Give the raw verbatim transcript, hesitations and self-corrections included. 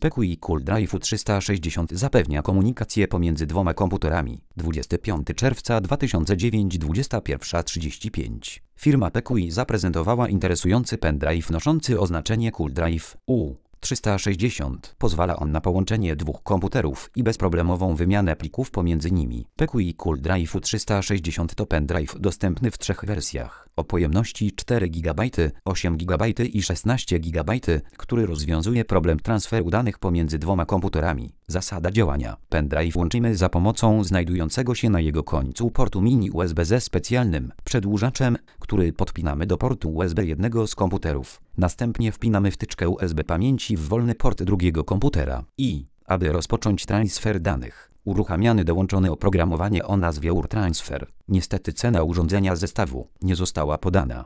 P Q I Cool Drive trzysta sześćdziesiąt zapewnia komunikację pomiędzy dwoma komputerami. dwudziestego piątego czerwca dwa tysiące dziewiątego, dwudziesta pierwsza trzydzieści pięć. Firma P Q I zaprezentowała interesujący pendrive noszący oznaczenie Cool Drive U trzysta sześćdziesiąt. Pozwala on na połączenie dwóch komputerów i bezproblemową wymianę plików pomiędzy nimi. P Q I Cool Drive trzysta sześćdziesiąt to pendrive dostępny w trzech wersjach o pojemności cztery gigabajty, osiem gigabajtów i szesnaście gigabajtów, który rozwiązuje problem transferu danych pomiędzy dwoma komputerami. Zasada działania. Pendrive łączymy za pomocą znajdującego się na jego końcu portu mini U S B ze specjalnym przedłużaczem, który podpinamy do portu U S B jednego z komputerów. Następnie wpinamy wtyczkę U S B pamięci w wolny port drugiego komputera i, aby rozpocząć transfer danych, uruchamiamy dołączone oprogramowanie o nazwie U R Transfer. Niestety cena urządzenia zestawu nie została podana.